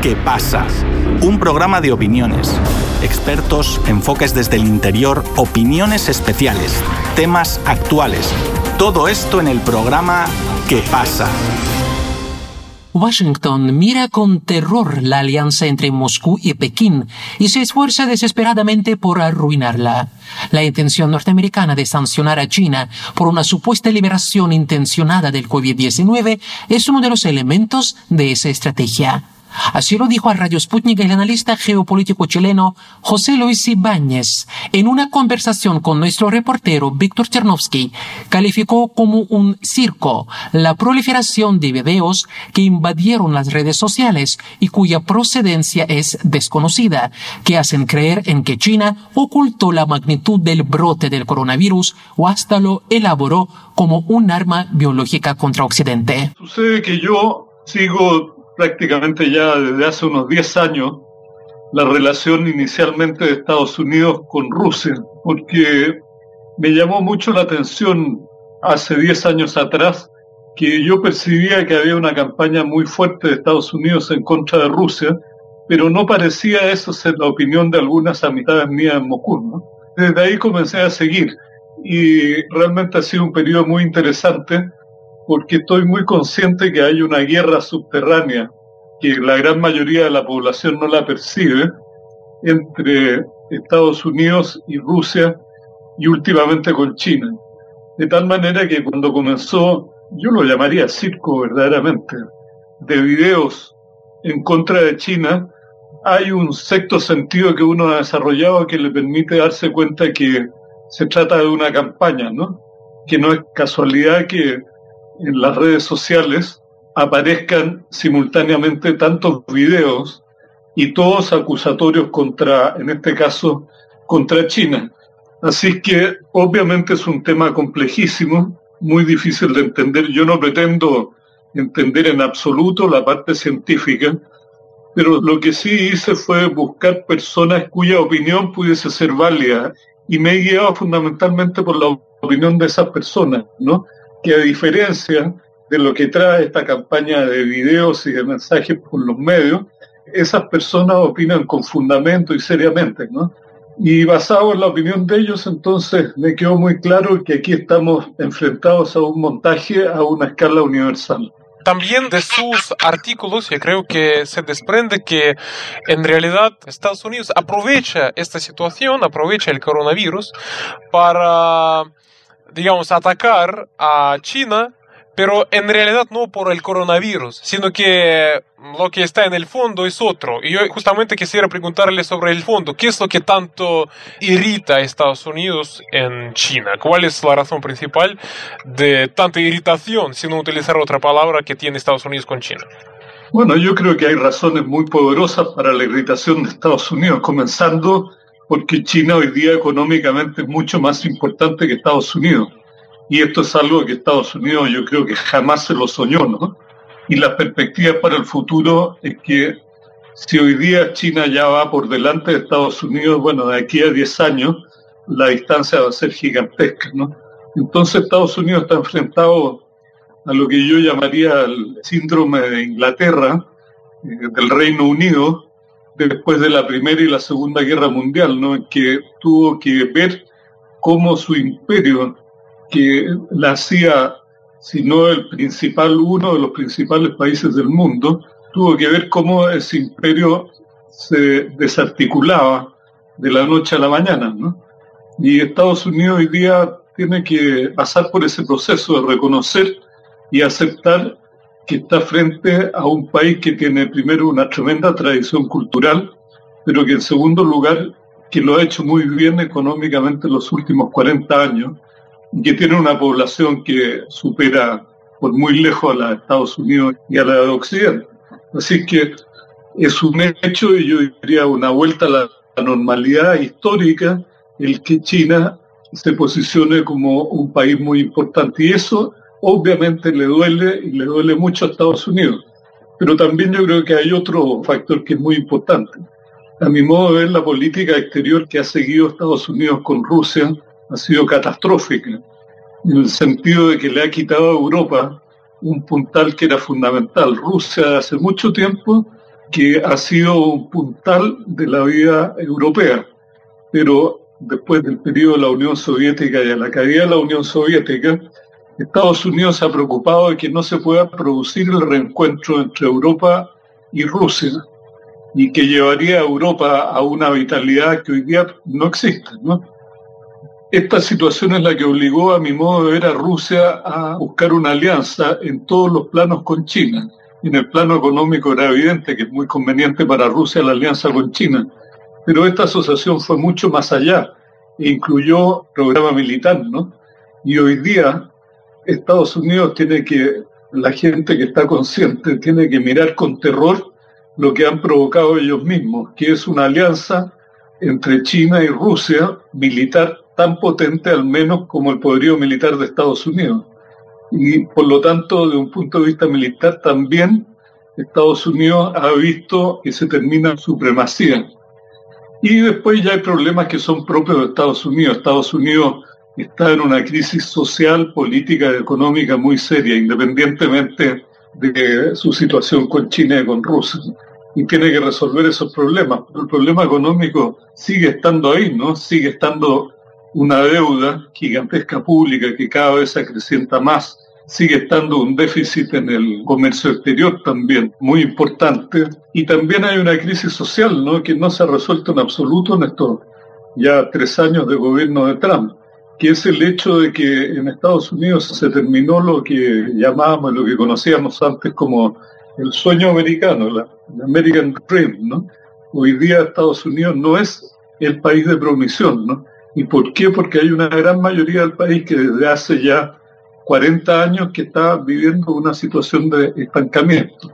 ¿Qué pasa? Un programa de opiniones, expertos, enfoques desde el interior, opiniones especiales, temas actuales. Todo esto en el programa ¿Qué pasa? Washington mira con terror la alianza entre Moscú y Pekín y se esfuerza desesperadamente por arruinarla. La intención norteamericana de sancionar a China por una supuesta liberación intencionada del COVID-19 es uno de los elementos de esa estrategia. Así lo dijo a Radio Sputnik el analista geopolítico chileno José Luis Ibáñez en una conversación con nuestro reportero Víctor Chernovsky. Calificó como un circo la proliferación de videos que invadieron las redes sociales y cuya procedencia es desconocida, que hacen creer en que China ocultó la magnitud del brote del coronavirus o hasta lo elaboró como un arma biológica contra Occidente. Sucede que yo sigo prácticamente ya desde hace unos 10 años la relación inicialmente de Estados Unidos con Rusia, porque me llamó mucho la atención hace 10 años atrás que yo percibía que había una campaña muy fuerte de Estados Unidos en contra de Rusia, pero no parecía eso ser la opinión de algunas amistades mías en Moscú, ¿no? Desde ahí comencé a seguir y realmente ha sido un periodo muy interesante, porque estoy muy consciente que hay una guerra subterránea, que la gran mayoría de la población no la percibe, entre Estados Unidos y Rusia, y últimamente con China. De tal manera que cuando comenzó, yo lo llamaría circo verdaderamente, de videos en contra de China, hay un sexto sentido que uno ha desarrollado que le permite darse cuenta que se trata de una campaña, ¿no? Que no es casualidad que en las redes sociales aparezcan simultáneamente tantos videos y todos acusatorios contra, en este caso, contra China. Así que obviamente es un tema complejísimo, muy difícil de entender. Yo no pretendo entender en absoluto la parte científica, pero lo que sí hice fue buscar personas cuya opinión pudiese ser válida y me he guiado fundamentalmente por la opinión de esas personas, ¿no? Que a diferencia de lo que trae esta campaña de videos y de mensajes por los medios, esas personas opinan con fundamento y seriamente, ¿no? Y basado en la opinión de ellos, entonces me quedó muy claro que aquí estamos enfrentados a un montaje a una escala universal. También de sus artículos yo creo que se desprende que en realidad Estados Unidos aprovecha esta situación, aprovecha el coronavirus para, digamos, atacar a China, pero en realidad no por el coronavirus, sino que lo que está en el fondo es otro. Y yo justamente quisiera preguntarle sobre el fondo. ¿Qué es lo que tanto irrita a Estados Unidos en China? ¿Cuál es la razón principal de tanta irritación, sin utilizar otra palabra, que tiene Estados Unidos con China? Bueno, yo creo que hay razones muy poderosas para la irritación de Estados Unidos, comenzando porque China hoy día económicamente es mucho más importante que Estados Unidos. Y esto es algo que Estados Unidos yo creo que jamás se lo soñó, ¿no? Y las perspectivas para el futuro es que si hoy día China ya va por delante de Estados Unidos, bueno, de aquí a 10 años la distancia va a ser gigantesca, ¿no? Entonces Estados Unidos está enfrentado a lo que yo llamaría el síndrome de Inglaterra, del Reino Unido, después de la Primera y la Segunda Guerra Mundial, ¿no? Que tuvo que ver cómo su imperio, que la hacía, si no el principal, uno de los principales países del mundo, tuvo que ver cómo ese imperio se desarticulaba de la noche a la mañana, ¿no? Y Estados Unidos hoy día tiene que pasar por ese proceso de reconocer y aceptar que está frente a un país que tiene primero una tremenda tradición cultural, pero que en segundo lugar que lo ha hecho muy bien económicamente en los últimos 40 años, y que tiene una población que supera por muy lejos a la de Estados Unidos y a la de Occidente. Así que es un hecho, y yo diría una vuelta a la normalidad histórica, el que China se posicione como un país muy importante. Y eso obviamente le duele, y le duele mucho a Estados Unidos. Pero también yo creo que hay otro factor que es muy importante. A mi modo de ver, la política exterior que ha seguido Estados Unidos con Rusia ha sido catastrófica, en el sentido de que le ha quitado a Europa un puntal que era fundamental. Rusia hace mucho tiempo que ha sido un puntal de la vida europea. Pero después del periodo de la Unión Soviética y a la caída de la Unión Soviética, Estados Unidos se ha preocupado de que no se pueda producir el reencuentro entre Europa y Rusia, y que llevaría a Europa a una vitalidad que hoy día no existe, ¿no? Esta situación es la que obligó, a mi modo de ver, a Rusia a buscar una alianza en todos los planos con China. En el plano económico era evidente que es muy conveniente para Rusia la alianza con China, pero esta asociación fue mucho más allá e incluyó programa militar, ¿no? Y hoy día Estados Unidos la gente que está consciente, tiene que mirar con terror lo que han provocado ellos mismos, que es una alianza entre China y Rusia militar tan potente al menos como el poderío militar de Estados Unidos. Y por lo tanto, de un punto de vista militar también, Estados Unidos ha visto que se termina supremacía. Y después ya hay problemas que son propios de Estados Unidos. Estados Unidos está en una crisis social, política y económica muy seria, independientemente de su situación con China y con Rusia. Y tiene que resolver esos problemas. Pero el problema económico sigue estando ahí, ¿no? Sigue estando una deuda gigantesca pública que cada vez se acrecienta más. Sigue estando un déficit en el comercio exterior también, muy importante. Y también hay una crisis social, ¿no? Que no se ha resuelto en absoluto en estos ya 3 años de gobierno de Trump, que es el hecho de que en Estados Unidos se terminó lo que llamábamos, lo que conocíamos antes como el sueño americano, la American Dream, ¿no? Hoy día Estados Unidos no es el país de promisión, ¿no? ¿Y por qué? Porque hay una gran mayoría del país que desde hace ya 40 años que está viviendo una situación de estancamiento.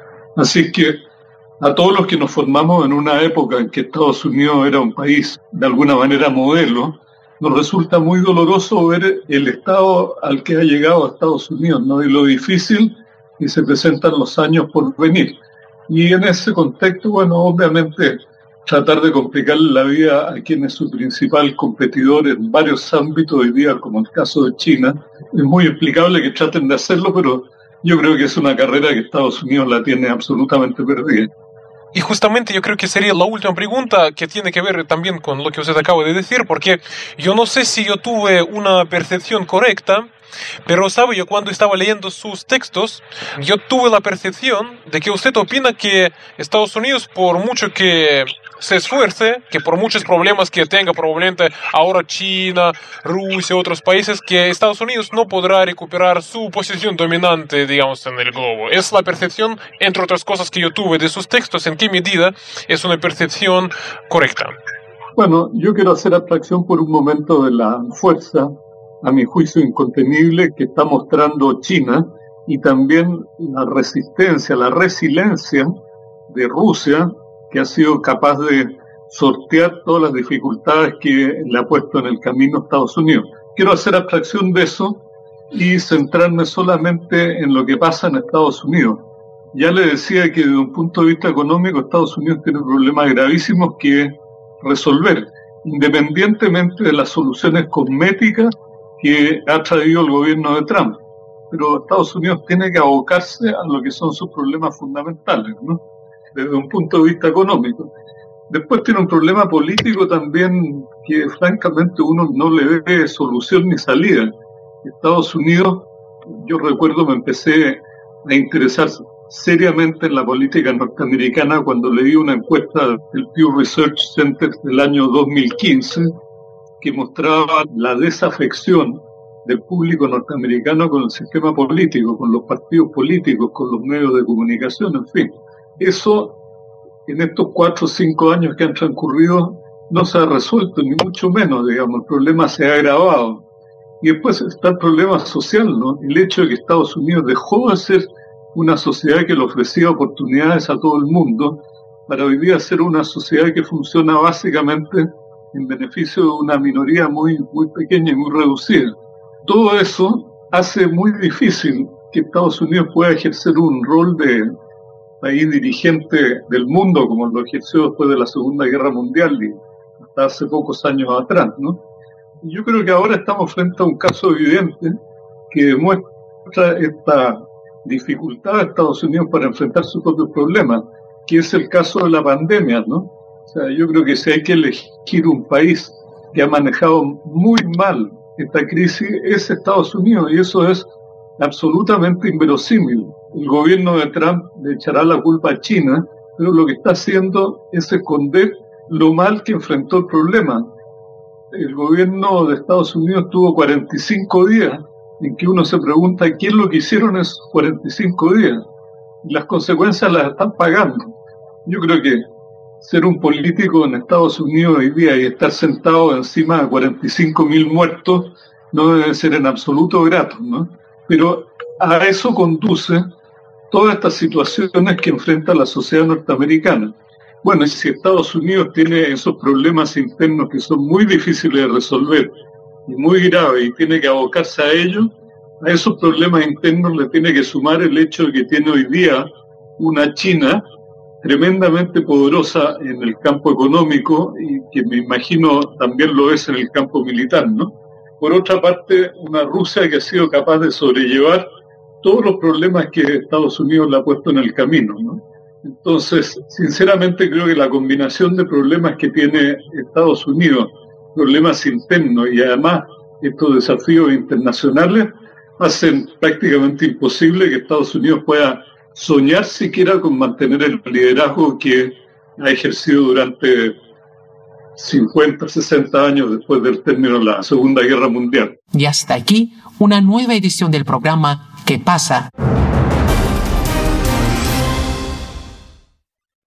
Así que a todos los que nos formamos en una época en que Estados Unidos era un país de alguna manera modelo, nos resulta muy doloroso ver el estado al que ha llegado Estados Unidos, ¿no? Y lo difícil que se presentan los años por venir. Y en ese contexto, bueno, obviamente tratar de complicarle la vida a quien es su principal competidor en varios ámbitos hoy día, como el caso de China, es muy explicable que traten de hacerlo, pero yo creo que es una carrera que Estados Unidos la tiene absolutamente perdida. Y justamente yo creo que sería la última pregunta que tiene que ver también con lo que usted acaba de decir, porque yo no sé si yo tuve una percepción correcta, pero sabe, yo cuando estaba leyendo sus textos, yo tuve la percepción de que usted opina que Estados Unidos, por mucho que se esfuerce, que por muchos problemas que tenga, probablemente ahora China, Rusia, otros países, que Estados Unidos no podrá recuperar su posición dominante, digamos, en el globo. Es la percepción, entre otras cosas, que yo tuve de sus textos. ¿En qué medida es una percepción correcta? Bueno, yo quiero hacer abstracción por un momento de la fuerza, a mi juicio incontenible, que está mostrando China, y también la resistencia, la resiliencia de Rusia, que ha sido capaz de sortear todas las dificultades que le ha puesto en el camino a Estados Unidos. Quiero hacer abstracción de eso y centrarme solamente en lo que pasa en Estados Unidos. Ya le decía que desde un punto de vista económico Estados Unidos tiene problemas gravísimos que resolver, independientemente de las soluciones cosméticas que ha traído el gobierno de Trump. Pero Estados Unidos tiene que abocarse a lo que son sus problemas fundamentales, ¿no? Desde un punto de vista económico. Después tiene un problema político también que francamente uno no le ve solución ni salida. Estados Unidos, yo recuerdo me empecé a interesar seriamente en la política norteamericana cuando leí una encuesta del Pew Research Center del año 2015 que mostraba la desafección del público norteamericano con el sistema político, con los partidos políticos, con los medios de comunicación, en fin. Eso, en estos 4 o 5 años que han transcurrido, no se ha resuelto, ni mucho menos, digamos, el problema se ha agravado. Y después está el problema social, ¿no? El hecho de que Estados Unidos dejó de ser una sociedad que le ofrecía oportunidades a todo el mundo, para hoy día ser una sociedad que funciona básicamente en beneficio de una minoría muy, muy pequeña y muy reducida. Todo eso hace muy difícil que Estados Unidos pueda ejercer un rol de país dirigente del mundo como lo ejerció después de la Segunda Guerra Mundial y hasta hace pocos años atrás, ¿no? Y yo creo que ahora estamos frente a un caso evidente que demuestra esta dificultad de Estados Unidos para enfrentar sus propios problemas, que es el caso de la pandemia, ¿no? O sea, yo creo que si hay que elegir un país que ha manejado muy mal esta crisis, es Estados Unidos, y eso es absolutamente inverosímil. El gobierno de Trump le echará la culpa a China, pero lo que está haciendo es esconder lo mal que enfrentó el problema. El gobierno de Estados Unidos tuvo 45 días en que uno se pregunta qué es lo que hicieron esos 45 días. Y las consecuencias las están pagando. Yo creo que ser un político en Estados Unidos hoy día y estar sentado encima de 45.000 muertos no debe ser en absoluto grato, ¿no? Pero a eso conduce todas estas situaciones que enfrenta la sociedad norteamericana. Bueno, y si Estados Unidos tiene esos problemas internos que son muy difíciles de resolver y muy graves y tiene que abocarse a ellos, a esos problemas internos le tiene que sumar el hecho de que tiene hoy día una China tremendamente poderosa en el campo económico y que me imagino también lo es en el campo militar, ¿no? Por otra parte, una Rusia que ha sido capaz de sobrellevar todos los problemas que Estados Unidos le ha puesto en el camino, ¿no? Entonces, sinceramente creo que la combinación de problemas que tiene Estados Unidos, problemas internos y además estos desafíos internacionales, hacen prácticamente imposible que Estados Unidos pueda soñar siquiera con mantener el liderazgo que ha ejercido durante 50, 60 años después del término de la Segunda Guerra Mundial. Y hasta aquí una nueva edición del programa ¿Qué pasa?